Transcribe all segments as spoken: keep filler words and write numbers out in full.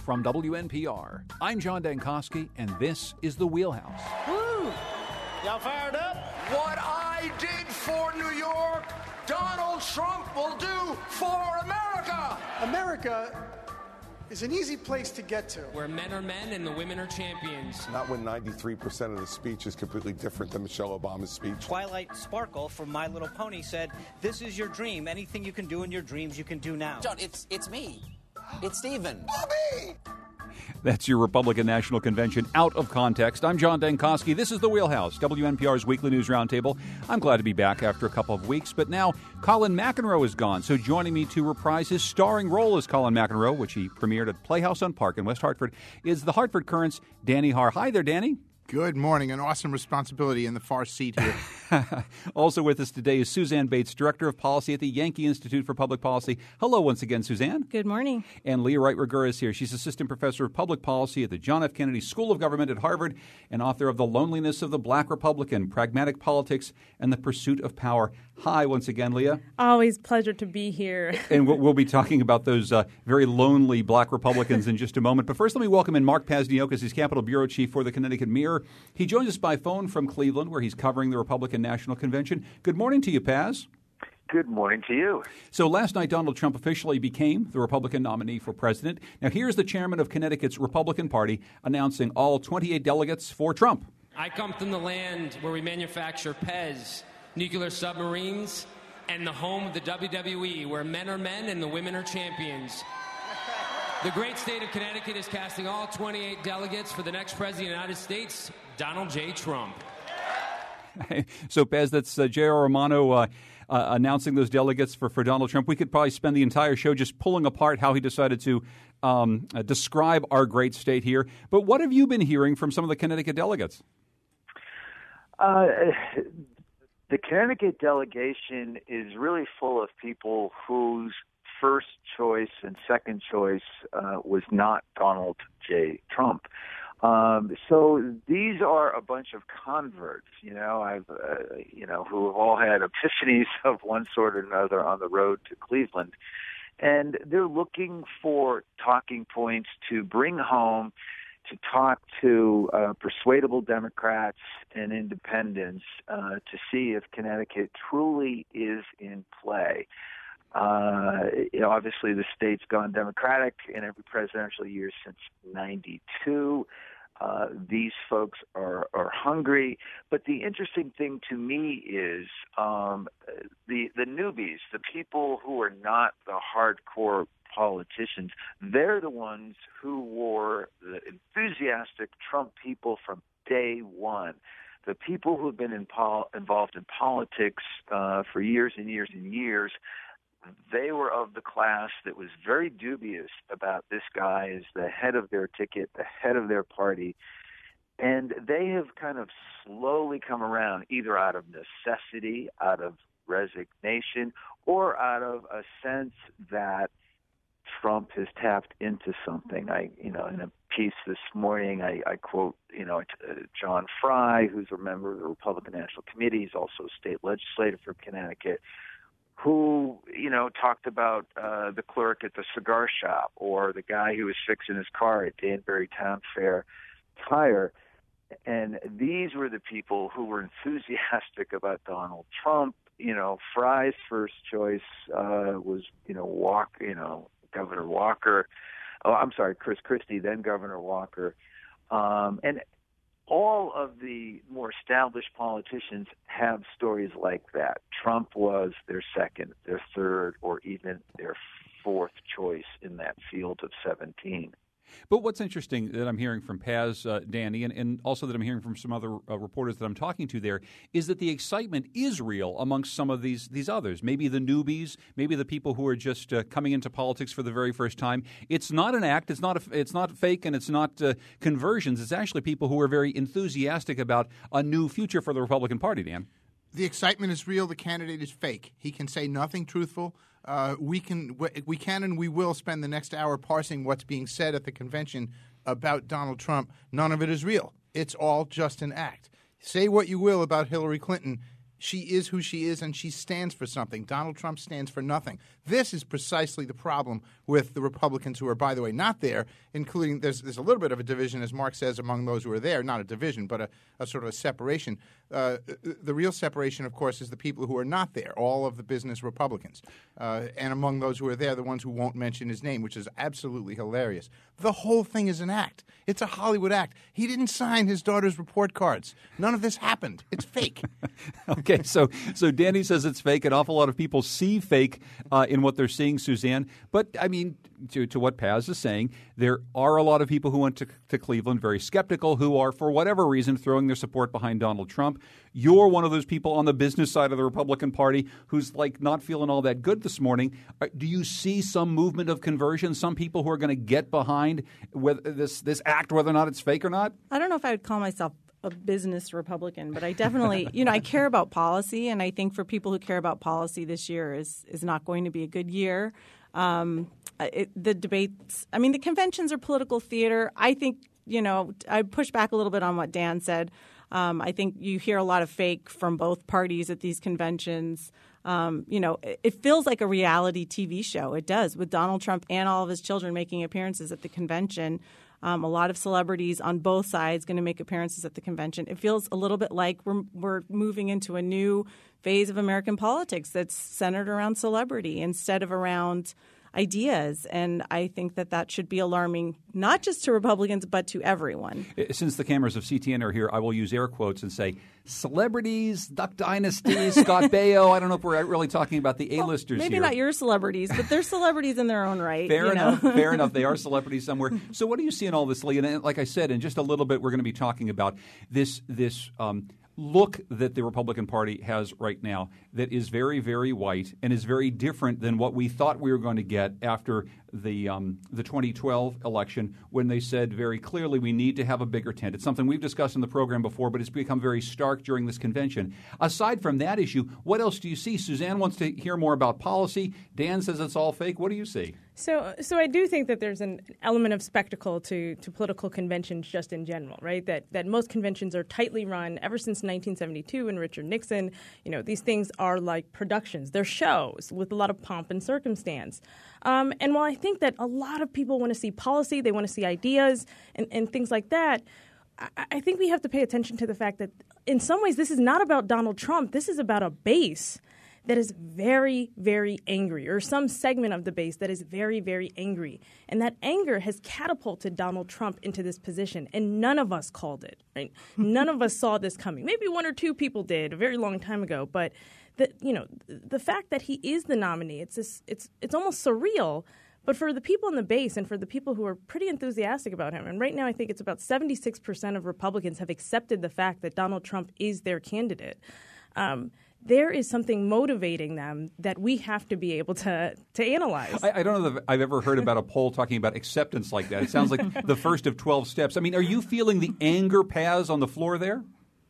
From W N P R, I'm John Dankosky, and this is The Wheelhouse. Woo! Y'all fired up? What I did for New York, Donald Trump will do for America! America is an easy place to get to. Where men are men and the women are champions. Not when ninety-three percent of the speech is completely different than Michelle Obama's speech. Twilight Sparkle from My Little Pony said, "This is your dream. Anything you can do in your dreams, you can do now." John, it's it's me. It's Stephen. Bobby! That's your Republican National Convention out of context. I'm John Dankosky. This is The Wheelhouse, W N P R's weekly news roundtable. I'm glad to be back after a couple of weeks, but now Colin McEnroe is gone. So joining me to reprise his starring role as Colin McEnroe, which he premiered at Playhouse on Park in West Hartford, is the Hartford Courant's Danny Haar. Hi there, Danny. Good morning. An awesome responsibility in the far seat here. Also with us today is Suzanne Bates, Director of Policy at the Yankee Institute for Public Policy. Hello once again, Suzanne. Good morning. And Leah Wright-Rigueur is here. She's Assistant Professor of Public Policy at the John F. Kennedy School of Government at Harvard and author of The Loneliness of the Black Republican, Pragmatic Politics and the Pursuit of Power. Hi once again, Leah. Always pleasure to be here. And we'll, we'll be talking about those uh, very lonely black Republicans in just a moment. But first, let me welcome in Mark Pazniokas. He's Capitol Bureau Chief for the Connecticut Mirror. He joins us by phone from Cleveland, where he's covering the Republican National Convention. Good morning to you, Paz. Good morning to you. So last night, Donald Trump officially became the Republican nominee for president. Now, here's the chairman of Connecticut's Republican Party announcing all twenty-eight delegates for Trump. I come from the land where we manufacture Pez, nuclear submarines, and the home of the W W E, where men are men and the women are champions. The great state of Connecticut is casting all twenty-eight delegates for the next president of the United States, Donald J. Trump. So, Pez, that's uh, J R. Romano uh, uh, announcing those delegates for, for Donald Trump. We could probably spend the entire show just pulling apart how he decided to um, uh, describe our great state here. But what have you been hearing from some of the Connecticut delegates? Uh, the Connecticut delegation is really full of people whose first choice and second choice uh, was not Donald J. Trump. Um, so these are a bunch of converts, you know, I've, uh, you know, who have all had epiphanies of one sort or another on the road to Cleveland. And they're looking for talking points to bring home, to talk to uh, persuadable Democrats and independents uh, to see if Connecticut truly is in play. Uh, you know, obviously the state's gone Democratic in every presidential year since ninety-two. Uh, these folks are, are hungry. But the interesting thing to me is um, the, the newbies, the people who are not the hardcore politicians, they're the ones who were the enthusiastic Trump people from day one. The people who have been in pol- involved in politics uh, for years and years and years, they were of the class that was very dubious about this guy as the head of their ticket, the head of their party. And they have kind of slowly come around, either out of necessity, out of resignation, or out of a sense that Trump has tapped into something. I, you know, in a piece this morning, I, I quote, you know, uh, John Fry, who's a member of the Republican National Committee, he's also a state legislator from Connecticut, who, you know, talked about uh, the clerk at the cigar shop or the guy who was fixing his car at Danbury Town Fair Tire. And these were the people who were enthusiastic about Donald Trump. You know, Fry's first choice uh, was, you know, Walk, you know, Governor Walker. Oh, I'm sorry, Chris Christie, then Governor Walker. Um, and all of the more established politicians have stories like that. Trump was their second, their third, or even their fourth choice in that field of seventeen. But what's interesting that I'm hearing from Paz, uh, Danny, and, and also that I'm hearing from some other uh, reporters that I'm talking to there, is that the excitement is real amongst some of these these others. Maybe the newbies, maybe the people who are just uh, coming into politics for the very first time. It's not an act. It's not a, it's not fake, and it's not uh, conversions. It's actually people who are very enthusiastic about a new future for the Republican Party, Dan. The excitement is real. The candidate is fake. He can say nothing truthful. Uh, we can we can and we will spend the next hour parsing what's being said at the convention about Donald Trump. None of it is real. It's all just an act. Say what you will about Hillary Clinton. She is who she is, and she stands for something. Donald Trump stands for nothing. This is precisely the problem with the Republicans who are, by the way, not there, including there's, there's a little bit of a division, as Mark says, among those who are there. Not a division, but a, a sort of a separation. Uh, the real separation, of course, is the people who are not there, all of the business Republicans. Uh, and among those who are there, the ones who won't mention his name, which is absolutely hilarious. The whole thing is an act. It's a Hollywood act. He didn't sign his daughter's report cards. None of this happened. It's fake. Okay, so so Danny says it's fake. An awful lot of people see fake uh, in what they're seeing, Suzanne. But, I mean, to, to what Paz is saying, there are a lot of people who went to, to Cleveland very skeptical, who are, for whatever reason, throwing their support behind Donald Trump. You're one of those people on the business side of the Republican Party who's, like, not feeling all that good this morning. Do you see some movement of conversion, some people who are going to get behind whether this, this act, whether or not it's fake or not? I don't know if I would call myself a business Republican, but I definitely, you know, I care about policy, and I think for people who care about policy, this year is is not going to be a good year. Um, it, the debates, I mean, the conventions are political theater. I think, you know, I push back a little bit on what Dan said. Um, I think you hear a lot of fake from both parties at these conventions. Um, you know, it, it feels like a reality T V show. It does, with Donald Trump and all of his children making appearances at the convention. Um, a lot of celebrities on both sides going to make appearances at the convention. It feels a little bit like we're, we're moving into a new phase of American politics that's centered around celebrity instead of around ideas. And I think that that should be alarming, not just to Republicans, but to everyone. Since the cameras of C T N are here, I will use air quotes and say celebrities, Duck Dynasty, Scott Baio. I don't know if we're really talking about the A-listers well, maybe here. Maybe not your celebrities, but they're celebrities in their own right. Fair you enough. know? Fair enough. They are celebrities somewhere. So what do you see in all this, Lee? And like I said, in just a little bit, we're going to be talking about this this um, look that the Republican Party has right now that is very, very white and is very different than what we thought we were going to get after the um, the twenty twelve election, when they said very clearly we need to have a bigger tent. It's something we've discussed in the program before, but it's become very stark during this convention. Aside from that issue, what else do you see? Suzanne wants to hear more about policy. Dan says it's all fake. What do you see? So, so I do think that there's an element of spectacle to, to political conventions just in general, right? That that most conventions are tightly run ever since nineteen seventy-two and Richard Nixon. You know, these things are like productions. They're shows with a lot of pomp and circumstance. Um, and while I think that a lot of people want to see policy, they want to see ideas and, and things like that, I, I think we have to pay attention to the fact that in some ways this is not about Donald Trump. This is about a base that is very, very angry, or some segment of the base that is very, very angry. And that anger has catapulted Donald Trump into this position, and none of us called it, right? None of us saw this coming. Maybe one or two people did a very long time ago, but the, you know, the fact that he is the nominee, it's this, it's it's almost surreal. But for the people in the base and for the people who are pretty enthusiastic about him, and right now I think it's about seventy-six percent of Republicans have accepted the fact that Donald Trump is their candidate. Um, there is something motivating them that we have to be able to to analyze. I, I don't know that I've ever heard about a poll talking about acceptance like that. It sounds like the first of twelve steps. I mean, are you feeling the anger, Paz, on the floor there?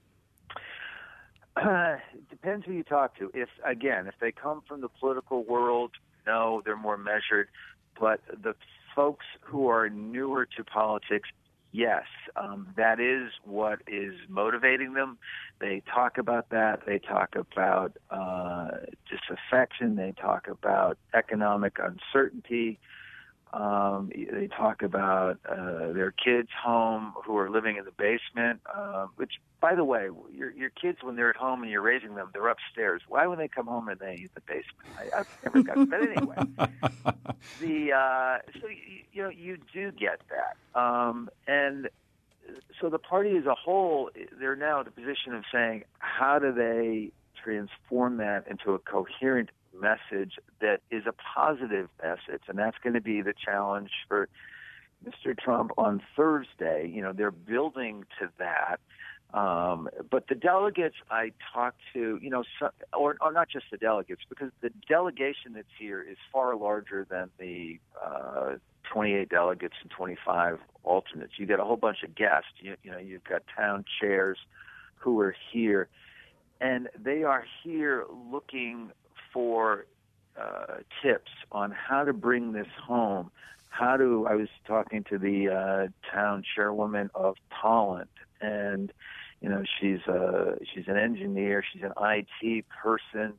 Uh, it depends who you talk to. If, again, if they come from the political world, no, they're more measured. But the folks who are newer to politics, yes, um, that is what is motivating them. They talk about that. They talk about uh, disaffection. They talk about economic uncertainty. Um, they talk about uh, their kids home who are living in the basement, uh, which, by the way, your, your kids, when they're at home and you're raising them, they're upstairs. Why when they come home are they in the basement? I, I've never got But anyway, the, uh, so, you, you know, you do get that. Um, and so the party as a whole, they're now in the position of saying, how do they transform that into a coherent message that is a positive message? And that's going to be the challenge for Mister Trump on Thursday. You know, they're building to that. Um, but the delegates I talked to, you know, so, or, or not just the delegates, because the delegation that's here is far larger than the uh, twenty-eight delegates and twenty-five alternates. You get a whole bunch of guests. You, you know, you've got town chairs who are here, and they are here looking for uh, tips on how to bring this home. How to, I was talking to the uh, town chairwoman of Tolland, and, You know, she's a she's an engineer, she's an I T person,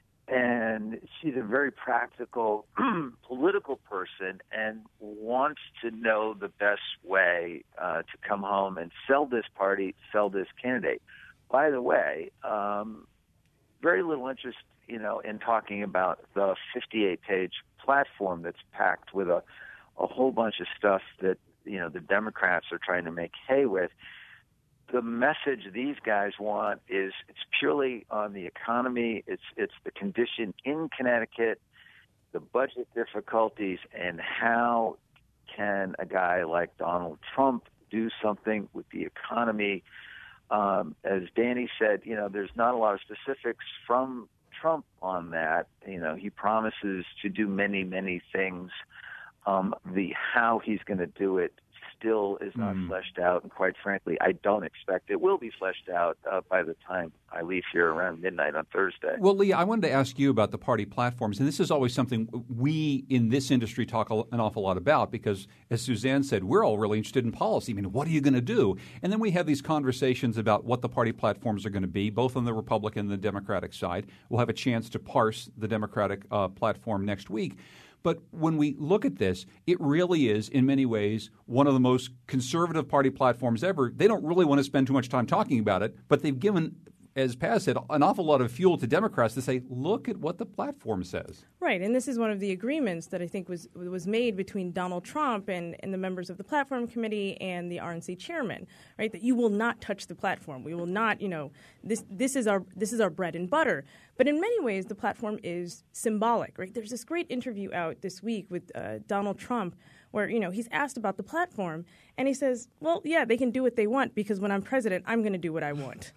and she's a very practical political person and wants to know the best way uh, to come home and sell this party, sell this candidate. By the way, um, very little interest, you know, in talking about the fifty-eight page platform that's packed with a, a whole bunch of stuff that, you know, the Democrats are trying to make hay with. The message these guys want is it's purely on the economy. It's it's the condition in Connecticut, the budget difficulties, and how can a guy like Donald Trump do something with the economy. Um, as Danny said, you know, there's not a lot of specifics from Trump on that. You know, he promises to do many, many things. Um, the how he's going to do it still is not mm. fleshed out, and quite frankly, I don't expect it will be fleshed out uh, by the time I leave here around midnight on Thursday. Well, Lee, I wanted to ask you about the party platforms, and this is always something we in this industry talk an awful lot about because, as Suzanne said, we're all really interested in policy. I mean, what are you going to do? And then we have these conversations about what the party platforms are going to be, both on the Republican and the Democratic side. We'll have a chance to parse the Democratic uh, platform next week. But when we look at this, it really is, in many ways, one of the most conservative party platforms ever. They don't really want to spend too much time talking about it, but they've given, as Paz said, an awful lot of fuel to Democrats to say, look at what the platform says. Right, and this is one of the agreements that I think was was made between Donald Trump and, and the members of the Platform Committee and the R N C chairman, right, that you will not touch the platform. We will not, you know, this this is our this is our bread and butter. But in many ways, the platform is symbolic, right? There's this great interview out this week with uh, Donald Trump where, you know, he's asked about the platform, and he says, well, yeah, they can do what they want because when I'm president, I'm going to do what I want.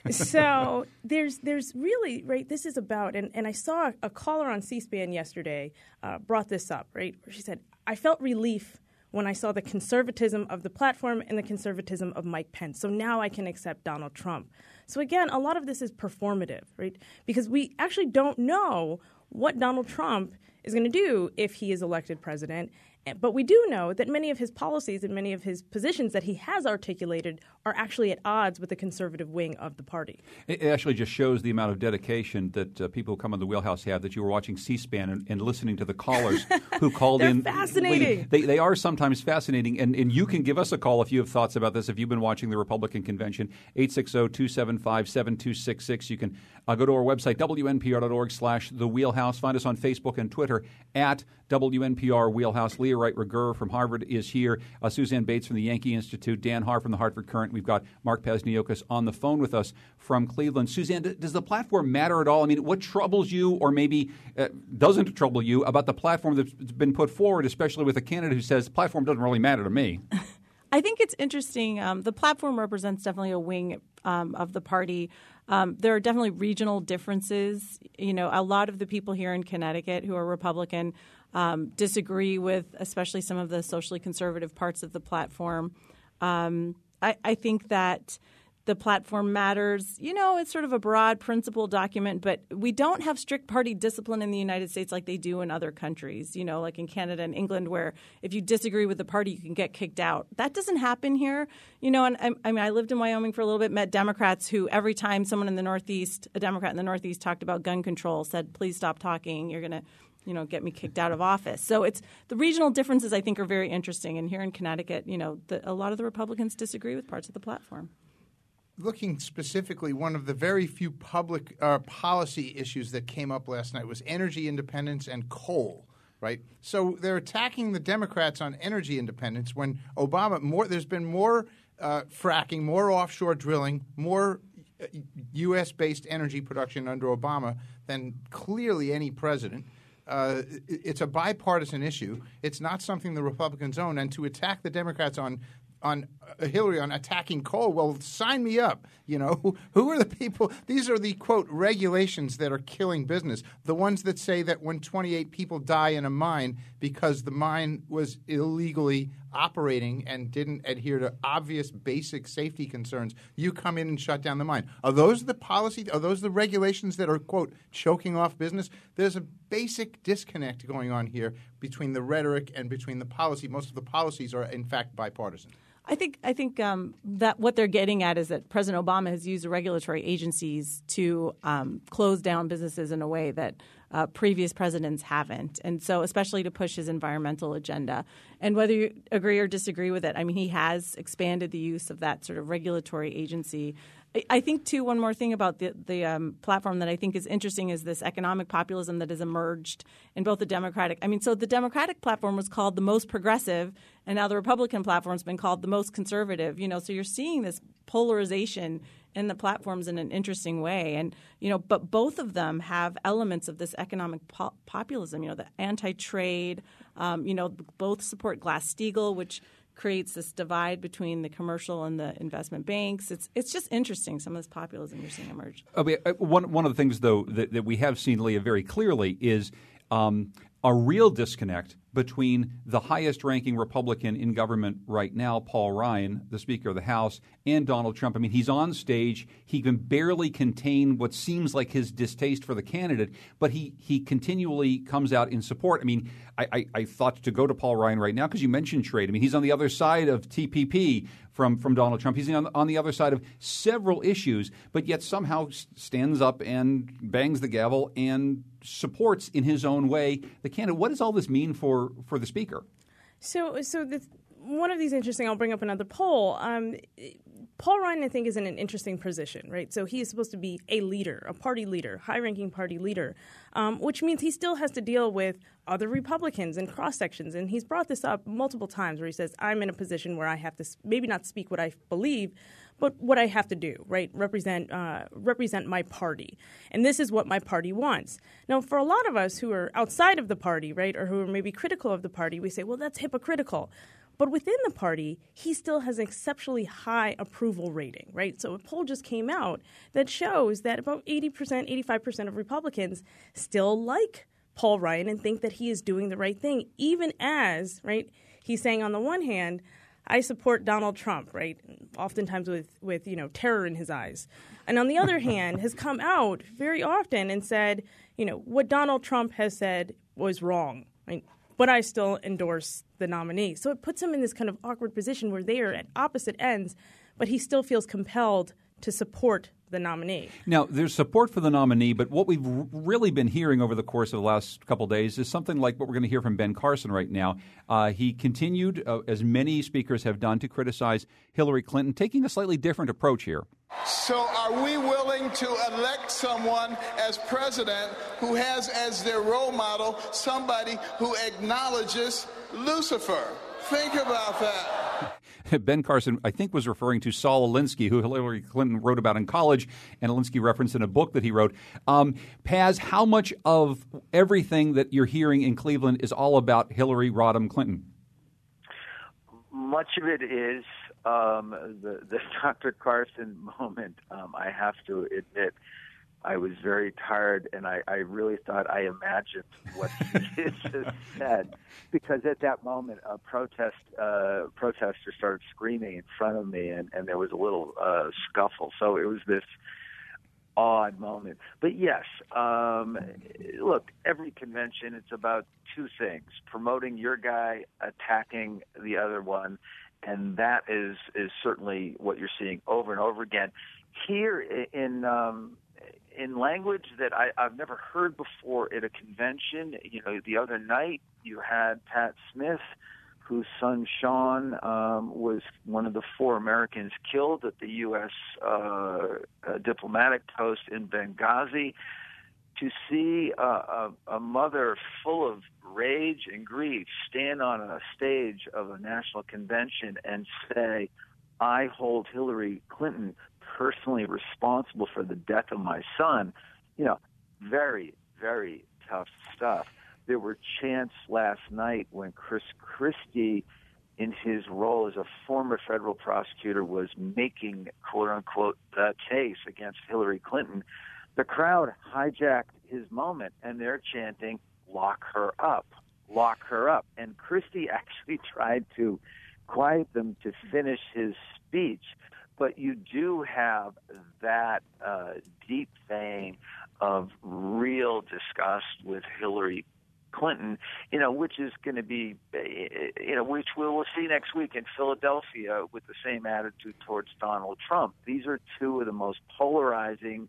So there's there's really, right, this is about, and, and I saw a caller on C-SPAN yesterday uh, brought this up, right, where she said, I felt relief when I saw the conservatism of the platform and the conservatism of Mike Pence. So now I can accept Donald Trump. So again, a lot of this is performative, right, because we actually don't know what Donald Trump is going to do if he is elected president. But we do know that many of his policies and many of his positions that he has articulated are actually at odds with the conservative wing of the party. It actually just shows the amount of dedication that uh, people who come on the Wheelhouse have, that you were watching C-SPAN and, and listening to the callers who called They're in. fascinating. They, they are sometimes fascinating. And, and you can give us a call if you have thoughts about this. If you've been watching the Republican convention, eight six zero, two seven five, seven two six six. You can uh, go to our website, W N P R dot org slash the Wheelhouse. Find us on Facebook and Twitter at W N P R Wheelhouse. Leah Wright-Rigueur from Harvard is here. Uh, Suzanne Bates from the Yankee Institute. Dan Haar from the Hartford Courant. We've got Mark Pasniokis on the phone with us from Cleveland. Suzanne, d- does the platform matter at all? I mean, what troubles you or maybe uh, doesn't trouble you about the platform that's been put forward, especially with a candidate who says the platform doesn't really matter to me? I think it's interesting. Um, the platform represents definitely a wing um, of the party. Um, there are definitely regional differences. You know, a lot of the people here in Connecticut who are Republican um, disagree with especially some of the socially conservative parts of the platform. Um, I, I think that the platform matters. You know, it's sort of a broad principle document, but we don't have strict party discipline in the United States like they do in other countries, you know, like in Canada and England, where if you disagree with the party, you can get kicked out. That doesn't happen here. You know, and I, I mean, I lived in Wyoming for a little bit, met Democrats who every time someone in the Northeast, a Democrat in the Northeast talked about gun control, said, please stop talking. You're going to, you know, get me kicked out of office. So it's the regional differences, I think, are very interesting. And here in Connecticut, you know, the, a lot of the Republicans disagree with parts of the platform. Looking specifically, one of the very few public uh, policy issues that came up last night was energy independence and coal, right? So they're attacking the Democrats on energy independence when Obama more. There's been more uh, fracking, more offshore drilling, more U S-based energy production under Obama than clearly any president. Uh, it's a bipartisan issue. It's not something the Republicans own. And to attack the Democrats on on uh, Hillary on attacking coal, well, sign me up. You know, who, who are the people? These are the, quote, regulations that are killing business. The ones that say that when twenty-eight people die in a mine because the mine was illegally operating and didn't adhere to obvious basic safety concerns, you come in and shut down the mine. Are those the policy? Are those the regulations that are, quote, choking off business? There's a basic disconnect going on here between the rhetoric and between the policy. Most of the policies are, in fact, bipartisan. I think I think um, that what they're getting at is that President Obama has used the regulatory agencies to um, close down businesses in a way that uh, previous presidents haven't, and so especially to push his environmental agenda. And whether you agree or disagree with it, I mean, he has expanded the use of that sort of regulatory agency. I, I think too. One more thing about the the um, platform that I think is interesting is this economic populism that has emerged in both the Democratic. I mean, so the Democratic platform was called the most progressive, and now the Republican platform has been called the most conservative. You know, so you're seeing this polarization in the platforms in an interesting way, and you know, but both of them have elements of this economic po- populism. You know, the anti-trade. Um, you know, both support Glass-Steagall, which creates this divide between the commercial and the investment banks. It's it's just interesting, some of this populism you're seeing emerge. Okay, one one of the things though that, that we have seen, Leah, very clearly is um, a real disconnect between the highest-ranking Republican in government right now, Paul Ryan, the Speaker of the House, and Donald Trump. I mean, he's on stage. He can barely contain what seems like his distaste for the candidate, but he he continually comes out in support. I mean, I, I, I thought to go to Paul Ryan right now because you mentioned trade. I mean, he's on the other side of T P P from, from Donald Trump. He's on, on the other side of several issues, but yet somehow stands up and bangs the gavel and supports in his own way the candidate. What does all this mean for, for the Speaker? So, so the, one of these interesting. I'll bring up another poll. Um, Paul Ryan, I think, is in an interesting position, right? So he is supposed to be a leader, a party leader, high-ranking party leader, um, which means he still has to deal with other Republicans and cross-sections. And he's brought this up multiple times where he says, I'm in a position where I have to maybe not speak what I believe, but what I have to do, right, represent uh, represent my party. And this is what my party wants. Now, for a lot of us who are outside of the party, right, or who are maybe critical of the party, we say, well, that's hypocritical. But within the party, he still has an exceptionally high approval rating, right? So a poll just came out that shows that about eighty percent, eighty-five percent of Republicans still like Paul Ryan and think that he is doing the right thing, even as, right, he's saying on the one hand, I support Donald Trump, right, oftentimes with, with, you know, terror in his eyes. And on the other hand, has come out very often and said, you know, what Donald Trump has said was wrong, right? But I still endorse the nominee. So it puts him in this kind of awkward position where they are at opposite ends, but he still feels compelled to support the nominee. Now, there's support for the nominee, but what we've r- really been hearing over the course of the last couple of days is something like what we're going to hear from Ben Carson right now. Uh, he continued, uh, as many speakers have done, to criticize Hillary Clinton, taking a slightly different approach here. So are we willing to elect someone as president who has as their role model somebody who acknowledges Lucifer? Think about that. Ben Carson, I think, was referring to Saul Alinsky, who Hillary Clinton wrote about in college, and Alinsky referenced in a book that he wrote. Um, Paz, how much of everything that you're hearing in Cleveland is all about Hillary Rodham Clinton? Much of it is um, the, the Doctor Carson moment. Um, I have to admit, I was very tired, and I, I really thought I imagined what he just said, because at that moment, a protest uh, protester started screaming in front of me, and, and there was a little uh, scuffle. So it was this odd moment. But yes, um, look, every convention, it's about two things: promoting your guy, attacking the other one, and that is is certainly what you're seeing over and over again. Here in um, in language that I, I've never heard before at a convention. You know, the other night you had Pat Smith, whose son Sean um, was one of the four Americans killed at the U S uh, uh, diplomatic post in Benghazi. To see uh, a, a mother full of rage and grief stand on a stage of a national convention and say, I hold Hillary Clinton personally responsible for the death of my son, you know, very, very tough stuff. There were chants last night when Chris Christie, in his role as a former federal prosecutor, was making, quote-unquote, the case against Hillary Clinton. The crowd hijacked his moment, and they're chanting, lock her up, lock her up. And Christie actually tried to quiet them to finish his speech. But you do have that uh, deep vein of real disgust with Hillary Clinton, you know, which is going to be, you know, which we will see next week in Philadelphia with the same attitude towards Donald Trump. These are two of the most polarizing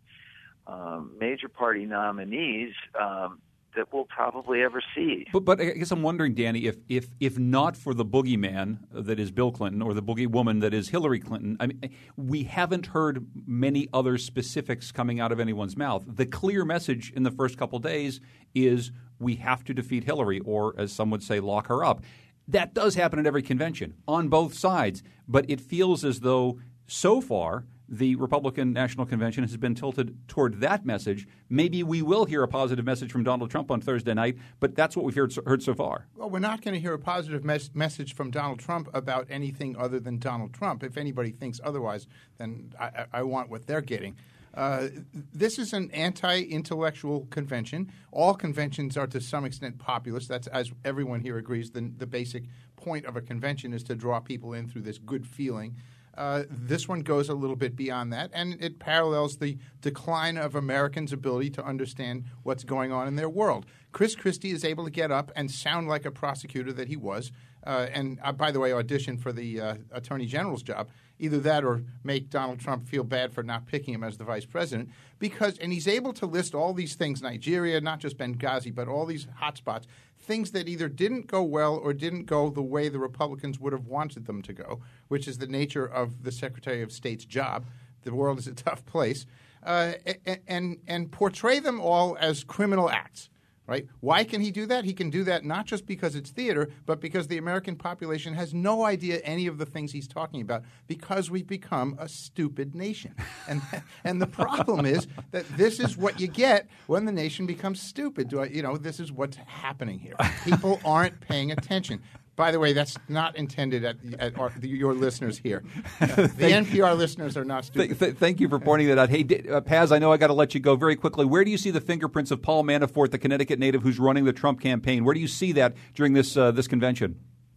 um, major party nominees um, that we'll probably ever see. But, but I guess I'm wondering, Danny, if, if if not for the boogeyman that is Bill Clinton or the boogie woman that is Hillary Clinton, I mean, we haven't heard many other specifics coming out of anyone's mouth. The clear message in the first couple days is we have to defeat Hillary, or as some would say, lock her up. That does happen at every convention on both sides, but it feels as though so far the Republican National Convention has been tilted toward that message. Maybe we will hear a positive message from Donald Trump on Thursday night, but that's what we've heard, heard so far. Well, we're not going to hear a positive mes- message from Donald Trump about anything other than Donald Trump. If anybody thinks otherwise, then I, I want what they're getting. Uh, this is an anti-intellectual convention. All conventions are to some extent populist. That's, as everyone here agrees, the, the basic point of a convention is to draw people in through this good feeling. Uh, this one goes a little bit beyond that, and it parallels the decline of Americans' ability to understand what's going on in their world. Chris Christie is able to get up and sound like a prosecutor that he was, uh, and uh, by the way, audition for the uh, Attorney General's job. Either that or make Donald Trump feel bad for not picking him as the vice president. Because, and he's able to list all these things, Nigeria, not just Benghazi, but all these hotspots, things that either didn't go well or didn't go the way the Republicans would have wanted them to go, which is the nature of the Secretary of State's job. The world is a tough place. Uh, and, and portray them all as criminal acts. Right? Why can he do that? He can do that not just because it's theater, but because the American population has no idea any of the things he's talking about because we've become a stupid nation. And and the problem is that this is what you get when the nation becomes stupid. Do I, you know, this is what's happening here. People aren't paying attention. By the way, that's not intended at, at our, the, your listeners here. Uh, the N P R listeners are not stupid. Th- th- thank you for pointing that out. Hey, D- uh, Paz, I know I got to let you go very quickly. Where do you see the fingerprints of Paul Manafort, the Connecticut native who's running the Trump campaign? Where do you see that during this uh, this convention?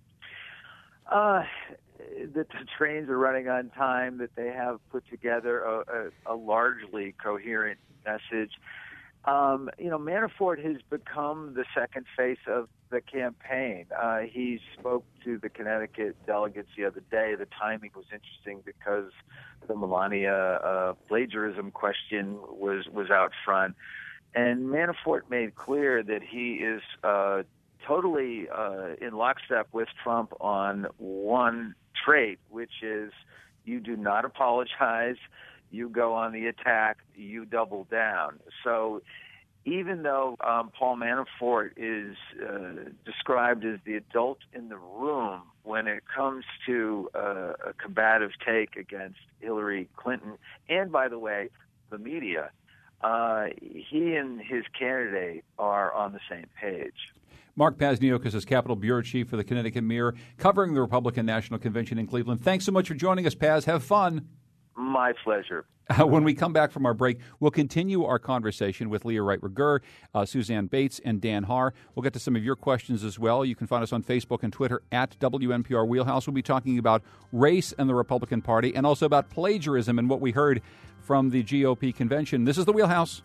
Uh, that the trains are running on time, that they have put together a, a, a largely coherent message. Um, you know, Manafort has become the second face of the campaign. Uh, he spoke to the Connecticut delegates the other day. The timing was interesting because the Melania uh, plagiarism question was, was out front. And Manafort made clear that he is uh, totally uh, in lockstep with Trump on one trait, which is you do not apologize. You go on the attack, you double down. So even though um, Paul Manafort is uh, described as the adult in the room when it comes to uh, a combative take against Hillary Clinton, and by the way, the media, uh, he and his candidate are on the same page. Mark Pazniokis is Capitol Bureau Chief for the Connecticut Mirror, covering the Republican National Convention in Cleveland. Thanks so much for joining us, Paz. Have fun. My pleasure. Uh, when we come back from our break, we'll continue our conversation with Leah Wright Rigueur, uh, Suzanne Bates, and Dan Haar. We'll get to some of your questions as well. You can find us on Facebook and Twitter at W N P R Wheelhouse. We'll be talking about race and the Republican Party and also about plagiarism and what we heard from the G O P convention. This is the Wheelhouse.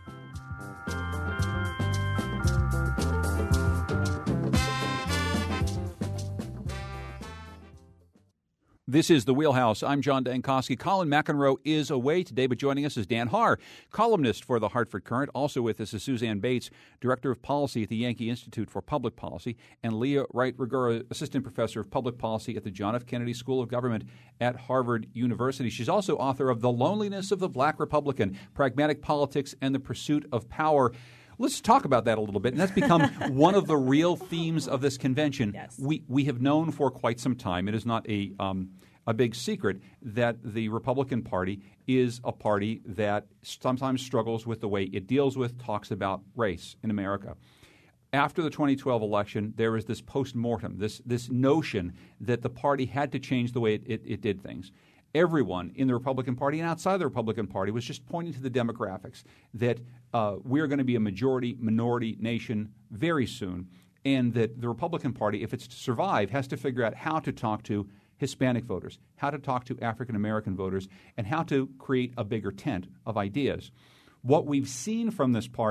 This is The Wheelhouse. I'm John Dankosky. Colin McEnroe is away today, but joining us is Dan Haar, columnist for the Hartford Courant. Also with us is Suzanne Bates, Director of Policy at the Yankee Institute for Public Policy, and Leah Wright Rigueur, Assistant Professor of Public Policy at the John F. Kennedy School of Government at Harvard University. She's also author of The Loneliness of the Black Republican, Pragmatic Politics and the Pursuit of Power. Let's talk about that a little bit. And that's become one of the real themes of this convention. Yes. We we have known for quite some time. It is not a um, a big secret that the Republican Party is a party that sometimes struggles with the way it deals with, talks about race in America. After the twenty twelve election, there was this post-mortem, this this notion that the party had to change the way it, it, it did things. Everyone in the Republican Party and outside the Republican Party was just pointing to the demographics, that uh, we're going to be a majority-minority nation very soon, and that the Republican Party, if it's to survive, has to figure out how to talk to Hispanic voters, how to talk to African-American voters, and how to create a bigger tent of ideas. What we've seen from this party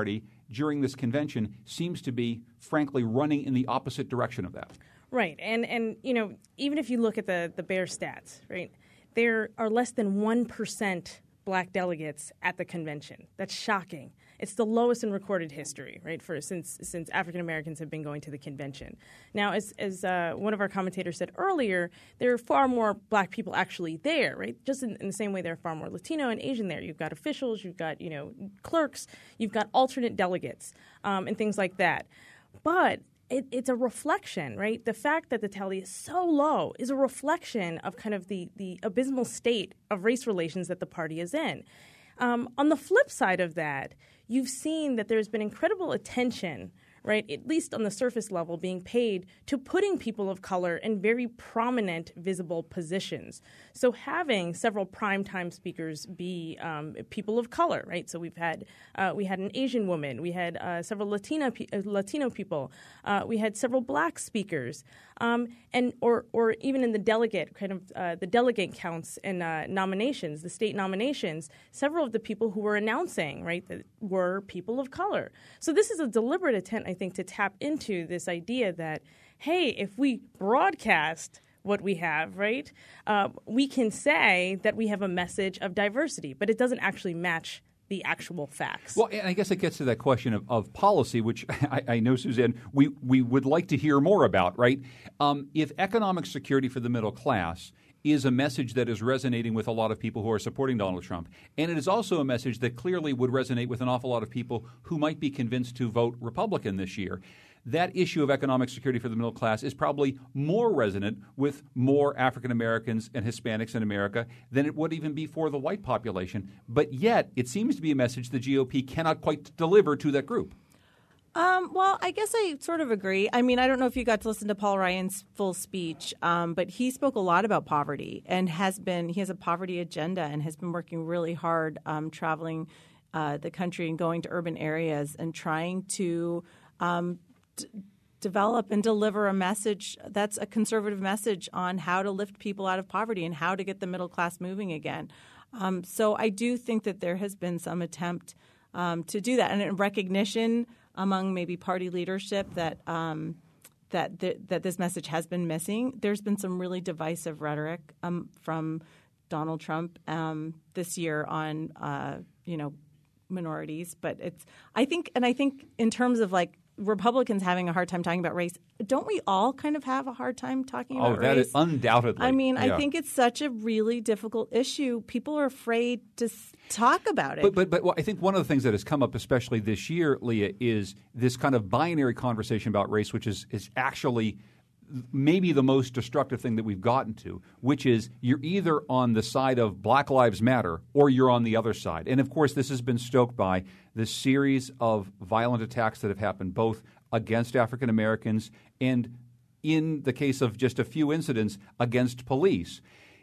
during this convention seems to be, frankly, running in the opposite direction of that. Right. And, and you know, even if you look at the, the bare stats, right, there are less than one percent black delegates at the convention. That's shocking. It's the lowest in recorded history, right, for since since African Americans have been going to the convention. Now, as as uh, one of our commentators said earlier, there are far more black people actually there, right? Just in, in the same way there are far more Latino and Asian there. You've got officials, you've got, you know, clerks, you've got alternate delegates, um, and things like that. But It, it's a reflection, right? The fact that the tally is so low is a reflection of kind of the, the abysmal state of race relations that the party is in. Um, on the flip side of that, you've seen that there's been incredible attention, right, at least on the surface level, being paid to putting people of color in very prominent, visible positions. So having several primetime speakers be um, people of color, right? So we've had uh, we had an Asian woman, we had uh, several Latina pe- uh, Latino people, uh, we had several black speakers, um, and or or even in the delegate kind of uh, the delegate counts and uh, nominations, the state nominations, several of the people who were announcing, right, that were people of color. So this is a deliberate attempt, I think, to tap into this idea that, hey, if we broadcast what we have, right, uh, we can say that we have a message of diversity, but it doesn't actually match the actual facts. Well, and I guess it gets to that question of, of policy, which I, I know, Suzanne, we, we would like to hear more about, right? Um, if economic security for the middle class is a message that is resonating with a lot of people who are supporting Donald Trump, and it is also a message that clearly would resonate with an awful lot of people who might be convinced to vote Republican this year. That issue of economic security for the middle class is probably more resonant with more African Americans and Hispanics in America than it would even be for the white population. But yet, it seems to be a message the G O P cannot quite deliver to that group. Um, well, I guess I sort of agree. I mean, I don't know if you got to listen to Paul Ryan's full speech, um, but he spoke a lot about poverty and has been – he has a poverty agenda and has been working really hard um, traveling uh, the country and going to urban areas and trying to um, d- develop and deliver a message that's a conservative message on how to lift people out of poverty and how to get the middle class moving again. Um, so I do think that there has been some attempt um, to do that, and in recognition – among maybe party leadership that um, that th- that this message has been missing. There's been some really divisive rhetoric um, from Donald Trump um, this year on uh, you know minorities, but it's I think and I think in terms of like Republicans having a hard time talking about race, don't we all kind of have a hard time talking about race? Oh, that race? is undoubtedly. I mean, yeah. I think it's such a really difficult issue. People are afraid to s- talk about it. But but but well, I think one of the things that has come up, especially this year, Leah, is this kind of binary conversation about race, which is is actually maybe the most destructive thing that we've gotten to, which is you're either on the side of Black Lives Matter or you're on the other side. And, of course, this has been stoked by this series of violent attacks that have happened both against African Americans and, in the case of just a few incidents, against police.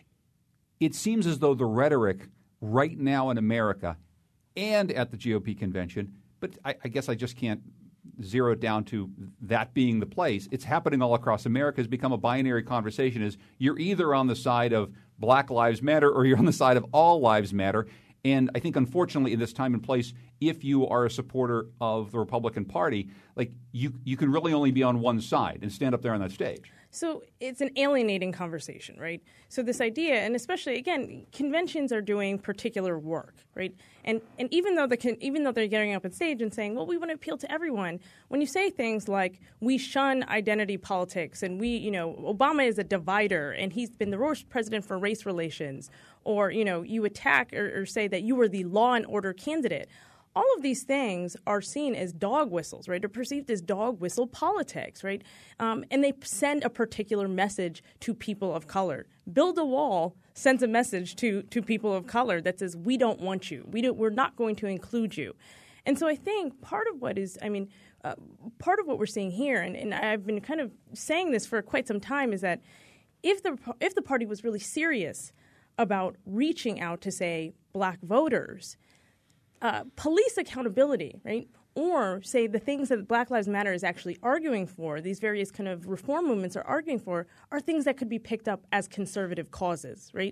It seems as though the rhetoric right now in America and at the G O P convention, but I, I guess I just can't zero it down to that being the place. It's happening all across America. It's become a binary conversation. Is you're either on the side of Black Lives Matter or you're on the side of all lives matter. And I think, unfortunately, in this time and place, if you are a supporter of the Republican Party, like you, you can really only be on one side and stand up there on that stage. So it's an alienating conversation, right? So this idea, and especially again, conventions are doing particular work, right? And and even though the even though they're getting up on stage and saying, well, we want to appeal to everyone, when you say things like we shun identity politics and we, you know, Obama is a divider and he's been the worst president for race relations, or you know, you attack or, or say that you were the law and order candidate. All of these things are seen as dog whistles, right? They're perceived as dog whistle politics, right? Um, and they send a particular message to people of color. Build a Wall sends a message to to people of color that says, we don't want you. We don't, we're not going to include you. And so I think part of what is, I mean, uh, part of what we're seeing here, and, and I've been kind of saying this for quite some time, is that if the if the party was really serious about reaching out to, say, black voters, Uh, police accountability, right? Or say the things that Black Lives Matter is actually arguing for, these various kind of reform movements are arguing for, are things that could be picked up as conservative causes, right?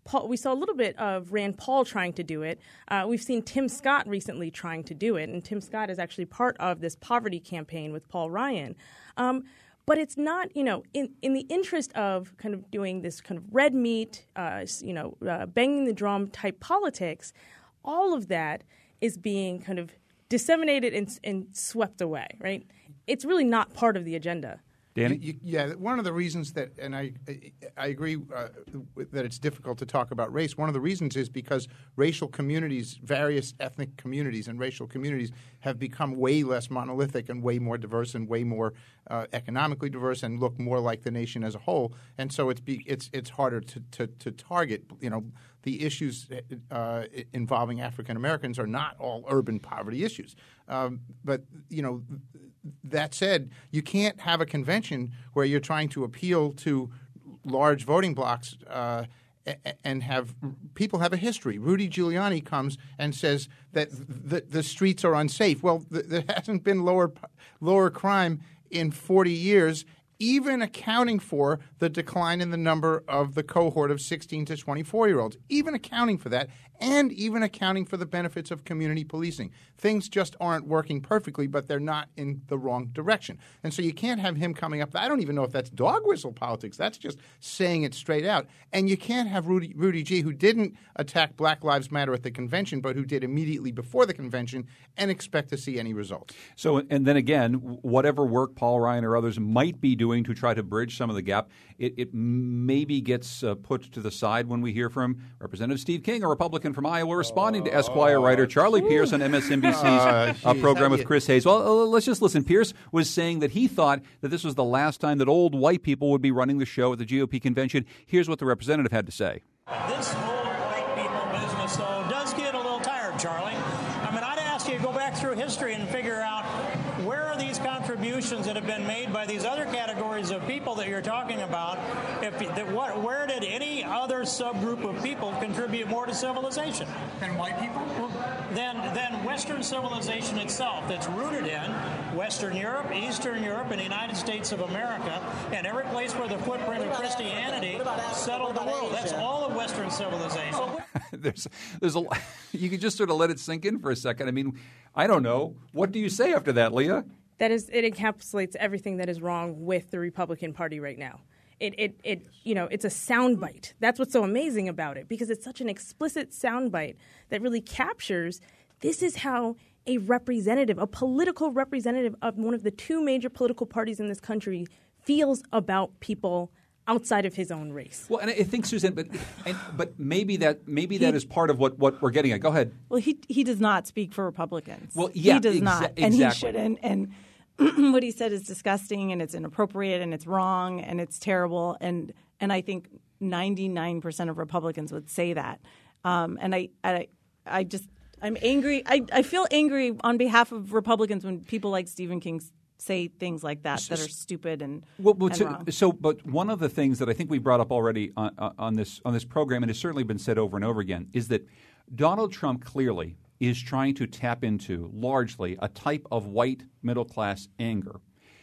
Paul, we saw a little bit of Rand Paul trying to do it. Uh, we've seen Tim Scott recently trying to do it, and Tim Scott is actually part of this poverty campaign with Paul Ryan. Um, But it's not, you know, in, in the interest of kind of doing this kind of red meat, uh, you know, uh, banging the drum type politics, all of that is being kind of disseminated and, and swept away, right? It's really not part of the agenda. Danny? You, you, yeah, one of the reasons that, and I, I agree uh, that it's difficult to talk about race. One of the reasons is because racial communities, various ethnic communities and racial communities have become way less monolithic and way more diverse and way more uh, economically diverse and look more like the nation as a whole. And so it's be, it's it's harder to, to, to target. You know, the issues uh, involving African Americans are not all urban poverty issues. Um, but you know. That said, you can't have a convention where you're trying to appeal to large voting blocks uh, and have people have a history. Rudy Giuliani comes and says that the, the streets are unsafe. Well, th- there hasn't been lower lower crime in forty years, even accounting for the decline in the number of the cohort of sixteen to twenty-four-year-olds, even accounting for that, and even accounting for the benefits of community policing. Things just aren't working perfectly, but they're not in the wrong direction. And so you can't have him coming up. I don't even know if that's dog whistle politics. That's just saying it straight out. And you can't have Rudy, Rudy G., who didn't attack Black Lives Matter at the convention, but who did immediately before the convention, and expect to see any results. So, and then again, whatever work Paul Ryan or others might be doing to try to bridge some of the gap, it, it maybe gets uh, put to the side when we hear from Representative Steve King, a Republican from Iowa, responding to Esquire writer Charlie Pierce on M S N B C's uh, uh, program with Chris Hayes. Well, uh, let's just listen. Pierce was saying that he thought that this was the last time that old white people would be running the show at the G O P convention. Here's what the representative had to say. This old white people business, though, does get a little tired, Charlie. I mean, I'd ask you to go back through history and figure out where are these contributions that have been made by these other categories of people that you're talking about. If that, what, where did any other subgroup of people contribute more to civilization than white people? Than than Western civilization itself, that's rooted in Western Europe, Eastern Europe, and the United States of America, and every place where the footprint of Christianity settled the world. That's all of Western civilization. there's there's a you can just sort of let it sink in for a second. I mean, I don't know. What do you say after that, Leah? That is, it encapsulates everything that is wrong with the Republican Party right now. It, it, it, you know, it's a soundbite. That's what's so amazing about it, because it's such an explicit soundbite that really captures this is how a representative, a political representative of one of the two major political parties in this country feels about people outside of his own race. Well, and I think, Suzanne, but and, but maybe that maybe he, that is part of what, what we're getting at. Go ahead. Well, he he does not speak for Republicans. Well, yeah, he does exa- not, exactly. and he shouldn't. And what he said is disgusting, and it's inappropriate, and it's wrong, and it's terrible. And and I think ninety-nine percent of Republicans would say that. Um, and I, I I just I'm angry. I I feel angry on behalf of Republicans when people like Stephen King say things like that that are stupid and, well, well, and to, wrong. So, but one of the things that I think we brought up already on, on this on this program, and has certainly been said over and over again, is that Donald Trump clearly is trying to tap into largely a type of white middle class anger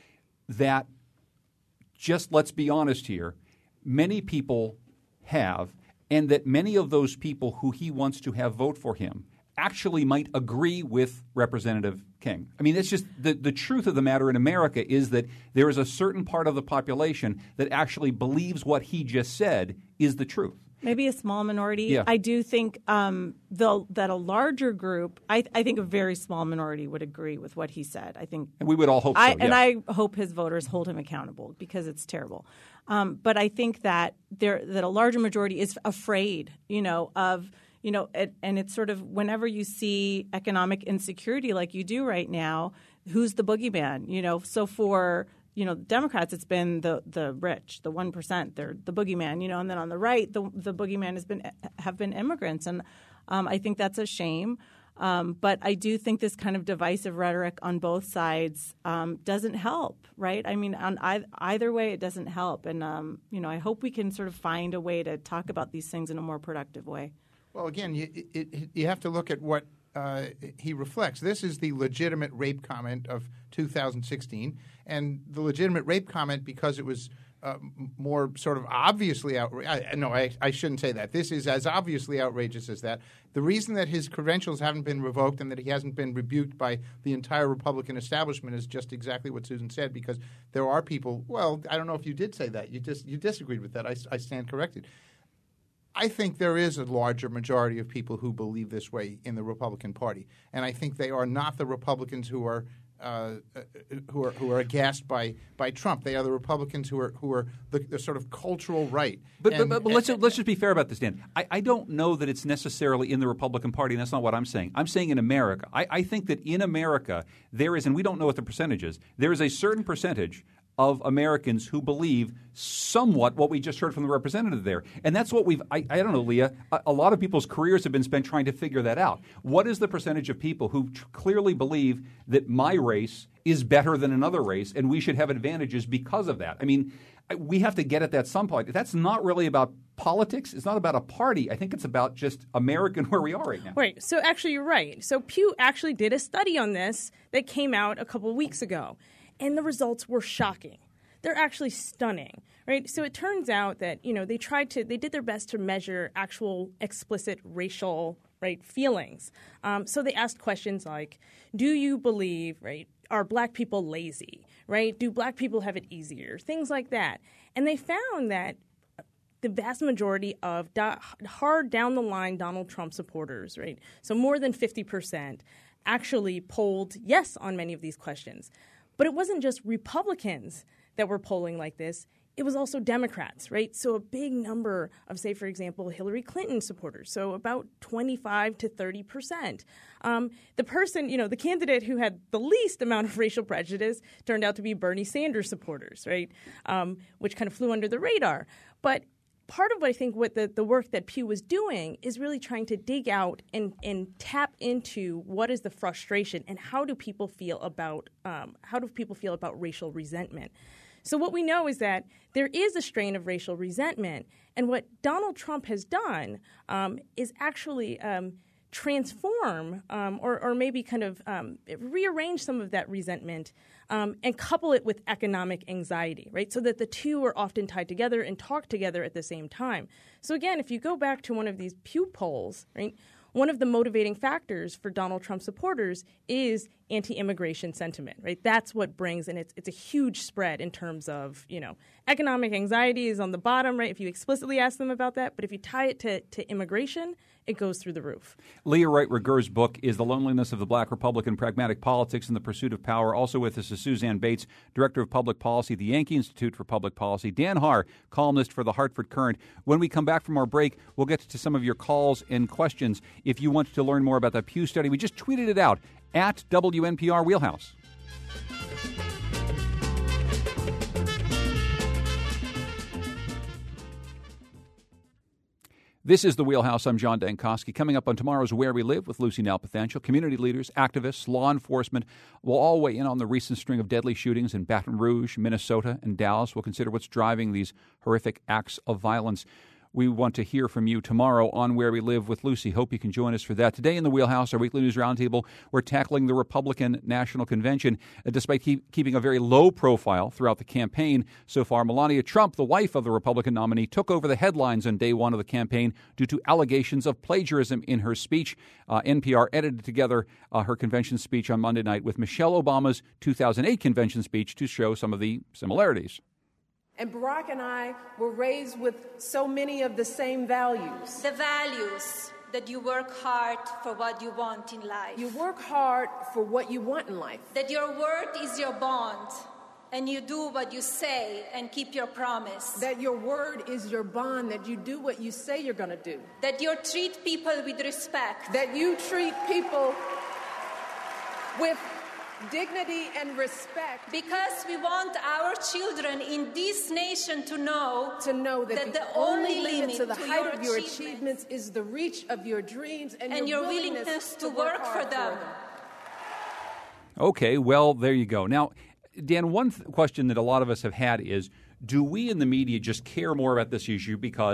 that, just let's be honest here, many people have, and that many of those people who he wants to have vote for him actually might agree with Representative King. I mean, it's just the, the truth of the matter in America is that there is a certain part of the population that actually believes what he just said is the truth. Maybe a small minority. Yeah. I do think um, the, that a larger group, I, I think a very small minority would agree with what he said. I think, and we would all hope so. I, yeah. And I hope his voters hold him accountable because it's terrible. Um, but I think that there that a larger majority is afraid, you know, of you know, it, and it's sort of whenever you see economic insecurity like you do right now, who's the boogeyman? You know, so for you know, Democrats, it's been the the rich, the one percent. They're the boogeyman, you know, and then on the right, the the boogeyman has been have been immigrants, and um, I think that's a shame. Um, but I do think this kind of divisive rhetoric on both sides um, doesn't help, right? I mean, on either, either way, it doesn't help, and um, you know, I hope we can sort of find a way to talk about these things in a more productive way. Well, again, you, it, it, you have to look at what uh, he reflects. This is the legitimate rape comment of two thousand sixteen. And the legitimate rape comment, because it was uh, more sort of obviously outrageous. No, I, I shouldn't say that. This is as obviously outrageous as that. The reason that his credentials haven't been revoked and that he hasn't been rebuked by the entire Republican establishment is just exactly what Susan said, because there are people – well, I don't know if you did say that. You just you disagreed with that. I, I stand corrected. I think there is a larger majority of people who believe this way in the Republican Party, and I think they are not the Republicans who are – Uh, who are who are aghast by, by Trump. They are the Republicans who are who are the, the sort of cultural right. But, and, but, but let's let's just be fair about this, Dan. I, I don't know that it's necessarily in the Republican Party, and that's not what I'm saying. I'm saying in America. I, I think that in America there is, and we don't know what the percentage is, there is a certain percentage of Americans who believe somewhat what we just heard from the representative there. And that's what we've – I don't know, Leah. A, a lot of people's careers have been spent trying to figure that out. What is the percentage of people who tr- clearly believe that my race is better than another race and we should have advantages because of that? I mean, we have to get at that at some point. That's not really about politics. It's not about a party. I think it's about just American where we are right now. Right. So actually you're right. So Pew actually did a study on this that came out a couple of weeks ago. And the results were shocking. They're actually stunning, right? So it turns out that, you know, they tried to, they did their best to measure actual explicit racial, right, feelings. Um, so they asked questions like, do you believe, right, are black people lazy, right? Do black people have it easier? Things like that. And they found that the vast majority of do- hard down the line Donald Trump supporters, right, so more than fifty percent actually polled yes on many of these questions. But it wasn't just Republicans that were polling like this. It was also Democrats, right? So a big number of, say, for example, Hillary Clinton supporters, so about twenty-five to thirty percent. Um, the person, you know, the candidate who had the least amount of racial prejudice turned out to be Bernie Sanders supporters, right, um, which kind of flew under the radar. But part of what I think what the, the work that Pew was doing is really trying to dig out and, and tap into what is the frustration and how do people feel about um, how do people feel about racial resentment. So what we know is that there is a strain of racial resentment, and what Donald Trump has done um, is actually um, transform um, or, or maybe kind of um, rearrange some of that resentment um, and couple it with economic anxiety, right? So that the two are often tied together and talk together at the same time. So again, if you go back to one of these Pew polls, right, one of the motivating factors for Donald Trump supporters is anti-immigration sentiment, right? That's what brings, and it's it's a huge spread in terms of, you know, economic anxiety is on the bottom, right? If you explicitly ask them about that, but if you tie it to, to immigration, it goes through the roof. Leah Wright Regeur's book is The Loneliness of the Black Republican, Pragmatic Politics and the Pursuit of Power. Also with us is Suzanne Bates, Director of Public Policy at the Yankee Institute for Public Policy. Dan Haar, columnist for the Hartford Courant. When we come back from our break, we'll get to some of your calls and questions. If you want to learn more about that Pew study, we just tweeted it out at W N P R Wheelhouse. This is The Wheelhouse. I'm John Dankosky. Coming up on tomorrow's Where We Live with Lucy Nalpathanchel, community leaders, activists, law enforcement will all weigh in on the recent string of deadly shootings in Baton Rouge, Minnesota, and Dallas. We'll consider what's driving these horrific acts of violence. We want to hear from you tomorrow on Where We Live with Lucy. Hope you can join us for that. Today in the Wheelhouse, our weekly news roundtable, we're tackling the Republican National Convention. Uh, despite keep, keeping a very low profile throughout the campaign so far, Melania Trump, the wife of the Republican nominee, took over the headlines on day one of the campaign due to allegations of plagiarism in her speech. Uh, N P R edited together uh, her convention speech on Monday night with Michelle Obama's two thousand eight convention speech to show some of the similarities. And Barack and I were raised with so many of the same values. The values that you work hard for what you want in life. You work hard for what you want in life. That your word is your bond, and you do what you say and keep your promise. That your word is your bond, that you do what you say you're going to do. That you treat people with respect. That you treat people with dignity and respect. Because we want our children in this nation to know to know that, that the, the only only limit limit to the to height your of your achievements, achievements is the reach of your dreams and, and your, your willingness, willingness to to work, work hard for them. For them. Okay, well, there you go. Now, Dan, one th- question that a lot of us have had is, do we in the media just care more about this issue because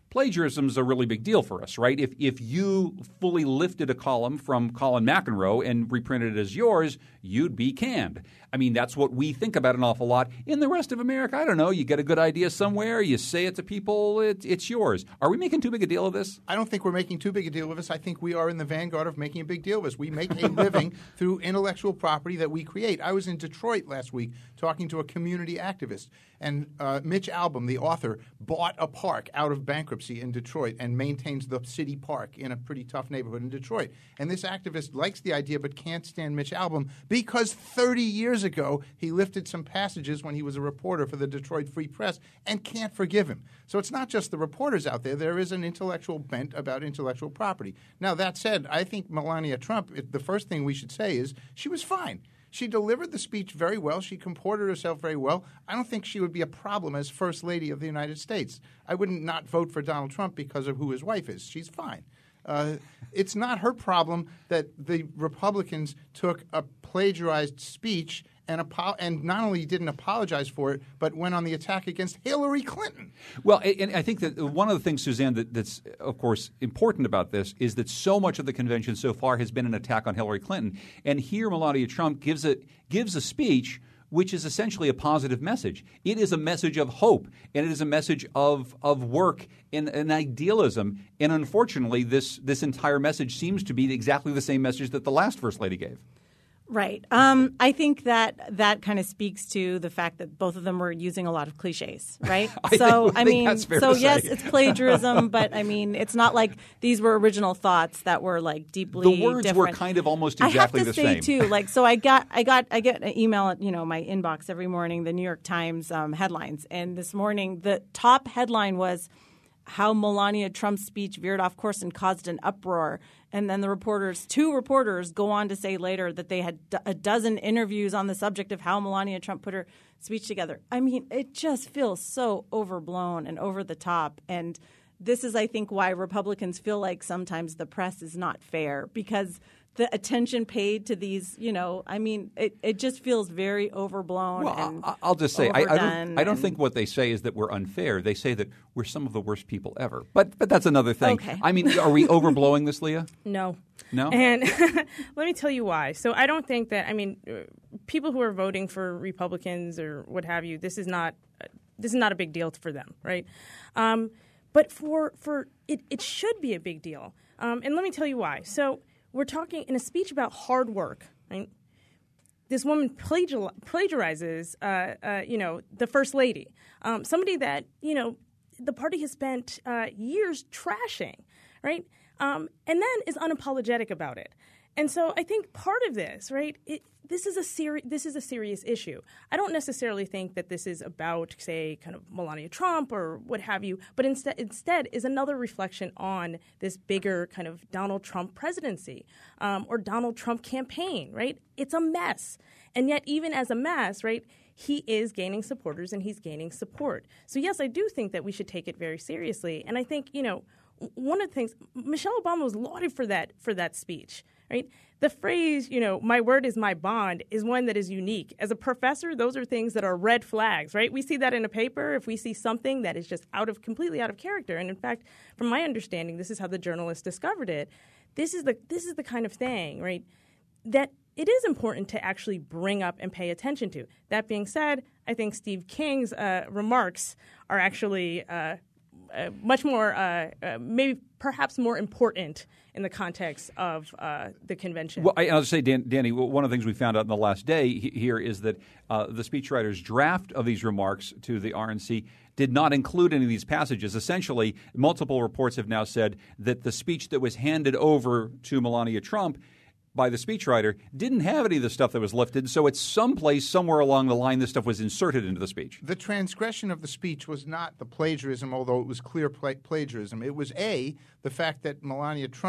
plagiarism's a really big deal for us, right? If if you fully lifted a column from Colin McEnroe and reprinted it as yours, you'd be canned. I mean, that's what we think about an awful lot. In the rest of America, I don't know. You get a good idea somewhere, you say it to people, it, it's yours. Are we making too big a deal of this? I don't think we're making too big a deal of this. I think we are in the vanguard of making a big deal of this. We make a living through intellectual property that we create. I was in Detroit last week talking to a community activist, and uh, Mitch Albom, the author, bought a park out of bankruptcy in Detroit and maintains the city park in a pretty tough neighborhood in Detroit. And this activist likes the idea but can't stand Mitch Albom because thirty years ago he lifted some passages when he was a reporter for the Detroit Free Press and can't forgive him. So it's not just the reporters out there. There is an intellectual bent about intellectual property. Now, that said, I think Melania Trump, it, the first thing we should say is she was fine. She delivered the speech very well. She comported herself very well. I don't think she would be a problem as First Lady of the United States. I wouldn't not vote for Donald Trump because of who his wife is. She's fine. Uh, it's not her problem that the Republicans took a plagiarized speech and, apo- and not only didn't apologize for it, but went on the attack against Hillary Clinton. Well, and I think that one of the things, Suzanne, that, that's, of course, important about this is that so much of the convention so far has been an attack on Hillary Clinton. And here Melania Trump gives a, gives a speech which is essentially a positive message. It is a message of hope, and it is a message of of work and, and idealism. And unfortunately, this this entire message seems to be exactly the same message that the last First Lady gave. Right. Um, I think that that kind of speaks to the fact that both of them were using a lot of cliches, right? I so, think, I, I think mean, that's fair so to yes, say. it's plagiarism, but I mean, it's not like these were original thoughts that were like deeply The words different. were kind of almost exactly I the have to say same. too, like, so I got, I got, I get an email at, you know, my inbox every morning, the New York Times um, headlines. And this morning, the top headline was how Melania Trump's speech veered off course and caused an uproar. And then the reporters, two reporters, go on to say later that they had d- a dozen interviews on the subject of how Melania Trump put her speech together. I mean, it just feels so overblown and over the top. And this is, I think, why Republicans feel like sometimes the press is not fair, because the attention paid to these, you know, I mean, it, it just feels very overblown. Well, and I- I'll just say, I, I don't, I don't and- think what they say is that we're unfair. They say that we're some of the worst people ever. But but that's another thing. Okay. I mean, are we overblowing this, Leah? No. No? And let me tell you why. So I don't think that, I mean, uh, people who are voting for Republicans or what have you, this is not uh, this is not a big deal for them, right? Um, but for for it, it should be a big deal. Um, and let me tell you why. So we're talking in a speech about hard work, right? This woman plagiar- plagiarizes, uh, uh, you know, the First Lady, um, somebody that, you know, the party has spent uh, years trashing, right? Um, and then is unapologetic about it. And so I think part of this, right, it, this is a seri- this is a serious issue. I don't necessarily think that this is about, say, kind of Melania Trump or what have you, but instead instead is another reflection on this bigger kind of Donald Trump presidency um, or Donald Trump campaign, right? It's a mess. And yet even as a mess, right, he is gaining supporters and he's gaining support. So, yes, I do think that we should take it very seriously. And I think, you know, one of the things, Michelle Obama was lauded for that for that speech, right? The phrase, you know, my word is my bond is one that is unique. As a professor, those are things that are red flags, right? We see that in a paper if we see something that is just out of completely out of character. And in fact, from my understanding, this is how the journalist discovered it. This is the this is the kind of thing, right, that it is important to actually bring up and pay attention to. That being said, I think Steve King's uh, remarks are actually uh, uh, much more, uh, uh, maybe perhaps more important in the context of uh, the convention. Well, I, I'll just say, Dan, Danny, one of the things we found out in the last day he, here is that uh, the speechwriter's draft of these remarks to the R N C did not include any of these passages. Essentially, multiple reports have now said that the speech that was handed over to Melania Trump by the speechwriter didn't have any of the stuff that was lifted, so it's someplace, somewhere along the line, this stuff was inserted into the speech. The transgression of the speech was not the plagiarism, although it was clear pla- plagiarism. It was, A, the fact that Melania Trump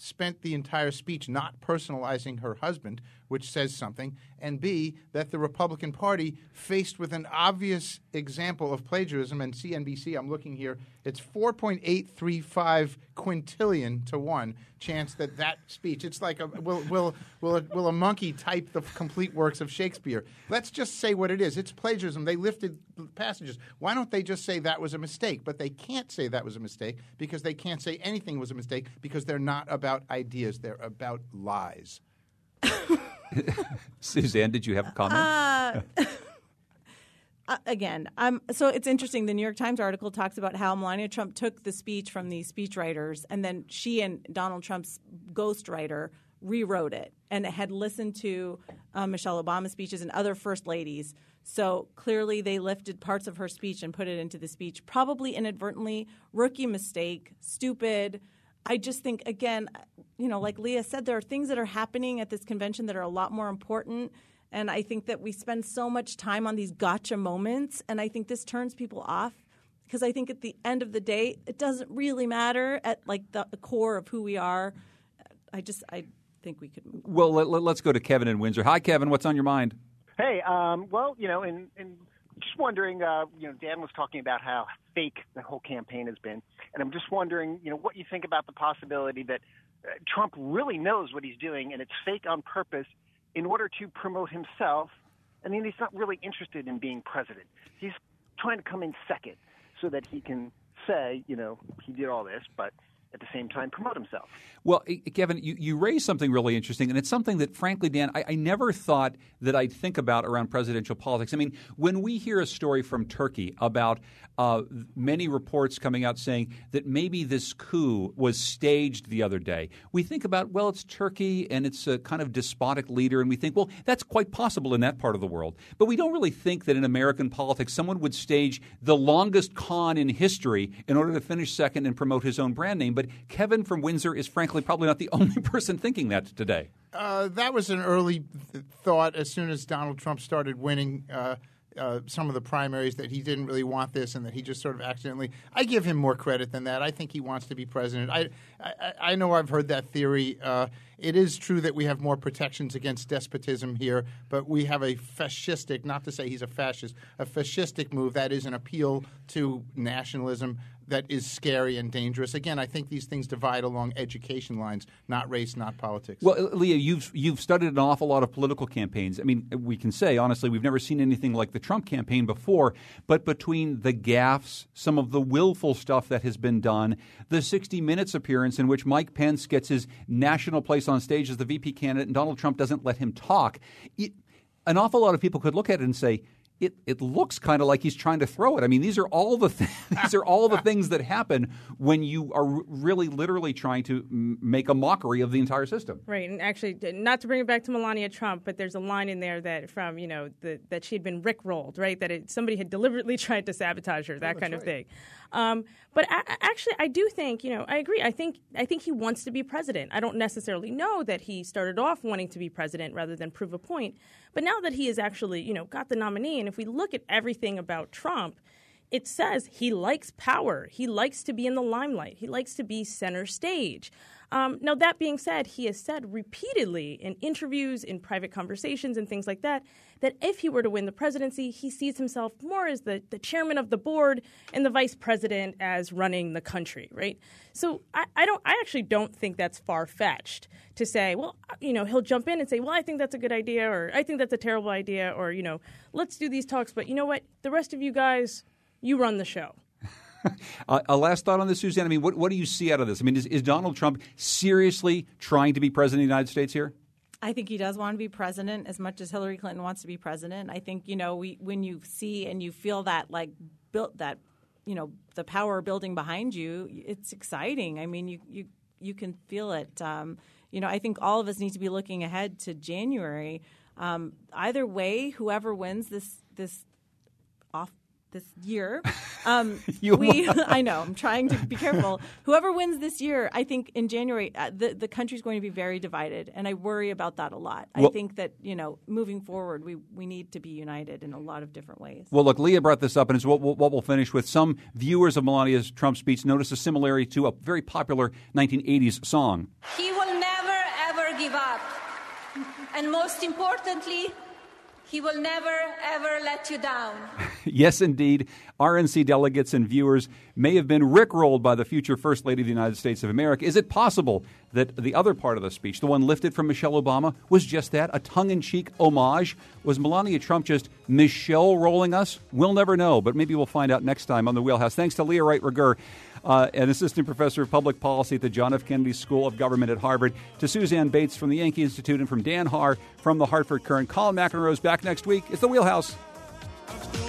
spent the entire speech not personalizing her husband, which says something, and B, that the Republican Party, faced with an obvious example of plagiarism, and C N B C, I'm looking here, it's four point eight three five quintillion to one chance that that speech, it's like, a, will, will, will, a, will a monkey type the complete works of Shakespeare? Let's just say what it is. It's plagiarism. They lifted passages. Why don't they just say that was a mistake? But they can't say that was a mistake because they can't say anything was a mistake because they're not about ideas. They're about lies. Suzanne, did you have a comment? Uh, uh, again, um, so it's interesting. The New York Times article talks about how Melania Trump took the speech from these speechwriters, and then she and Donald Trump's ghostwriter rewrote it and had listened to uh, Michelle Obama's speeches and other first ladies. So clearly they lifted parts of her speech and put it into the speech, probably inadvertently, rookie mistake, stupid. I just think, again, you know, like Leah said, there are things that are happening at this convention that are a lot more important. And I think that we spend so much time on these gotcha moments. And I think this turns people off because I think at the end of the day, it doesn't really matter at like the core of who we are. I just I think we could move on. Well, let, let, let's go to Kevin in Windsor. Hi, Kevin. What's on your mind? Hey, um, well, you know, and, and just wondering, uh, you know, Dan was talking about how fake the whole campaign has been. And I'm just wondering, you know, what you think about the possibility that uh, Trump really knows what he's doing and it's fake on purpose in order to promote himself. I mean, he's not really interested in being president. He's trying to come in second so that he can say, you know, he did all this, but at the same time promote himself. Well, Kevin, you, you raised something really interesting, and it's something that, frankly, Dan, I, I never thought that I'd think about around presidential politics. I mean, when we hear a story from Turkey about uh, many reports coming out saying that maybe this coup was staged the other day, we think about, well, it's Turkey and it's a kind of despotic leader, and we think, well, that's quite possible in that part of the world. But we don't really think that in American politics someone would stage the longest con in history in order to finish second and promote his own brand name. But Kevin from Windsor is frankly probably not the only person thinking that today. Uh, that was an early th- thought as soon as Donald Trump started winning uh, uh, some of the primaries that he didn't really want this and that he just sort of accidentally – I give him more credit than that. I think he wants to be president. I I, I know I've heard that theory. Uh, it is true that we have more protections against despotism here, but we have a fascistic – not to say he's a fascist – a fascistic move that is an appeal to nationalism that is scary and dangerous. Again, I think these things divide along education lines, not race, not politics. Well, Leah, you've you've studied an awful lot of political campaigns. I mean, we can say, honestly, we've never seen anything like the Trump campaign before, but between the gaffes, some of the willful stuff that has been done, the sixty minutes appearance in which Mike Pence gets his national place on stage as the V P candidate and Donald Trump doesn't let him talk, it, an awful lot of people could look at it and say, It, it looks kind of like he's trying to throw it. I mean, these are all the th- these are all the things that happen when you are r- really, literally trying to m- make a mockery of the entire system. Right, and actually, not to bring it back to Melania Trump, but there's a line in there that from you know the, that she had been rickrolled, right? That it, somebody had deliberately tried to sabotage her, that oh, kind of right. thing. Um, but I, actually, I do think, you know, I agree. I think I think he wants to be president. I don't necessarily know that he started off wanting to be president rather than prove a point. But now that he has actually, you know, got the nominee, and if we look at everything about Trump, it says he likes power. He likes to be in the limelight. He likes to be center stage. Um, now, that being said, he has said repeatedly in interviews, in private conversations and things like that, that if he were to win the presidency, he sees himself more as the, the chairman of the board and the vice president as running the country, right? So I, I don't. I actually don't think that's far-fetched to say, well, you know, he'll jump in and say, well, I think that's a good idea, or I think that's a terrible idea, or, you know, let's do these talks. But you know what? The rest of you guys, you run the show. uh, a last thought on this, Suzanne. I mean, what, what do you see out of this? I mean, is, is Donald Trump seriously trying to be president of the United States here? I think he does want to be president as much as Hillary Clinton wants to be president. I think, you know, we when you see and you feel that, like, built that, you know, the power building behind you, it's exciting. I mean, you you, you can feel it. Um, you know, I think all of us need to be looking ahead to January. Um, either way, whoever wins this this off this year. Um, You we, will. I know, I'm trying to be careful. Whoever wins this year, I think in January, uh, the, the country's going to be very divided, and I worry about that a lot. Well- I think that, you know, moving forward, we, we need to be united in a lot of different ways. Well, look, Leah brought this up, and it's what, what we'll finish with. Some viewers of Melania's Trump speech notice a similarity to a very popular nineteen eighties song. He will never, ever give up. And most importantly, he will never, ever let you down. Yes, indeed. R N C delegates and viewers may have been rickrolled by the future First Lady of the United States of America. Is it possible that the other part of the speech, the one lifted from Michelle Obama, was just that, a tongue-in-cheek homage? Was Melania Trump just Michelle rolling us? We'll never know, but maybe we'll find out next time on The Wheelhouse. Thanks to Leah Wright-Rigueur, uh, an assistant professor of public policy at the John F. Kennedy School of Government at Harvard, to Suzanne Bates from the Yankee Institute, and from Dan Haar from the Hartford Courant. Colin McEnroe is back next week. It's The Wheelhouse.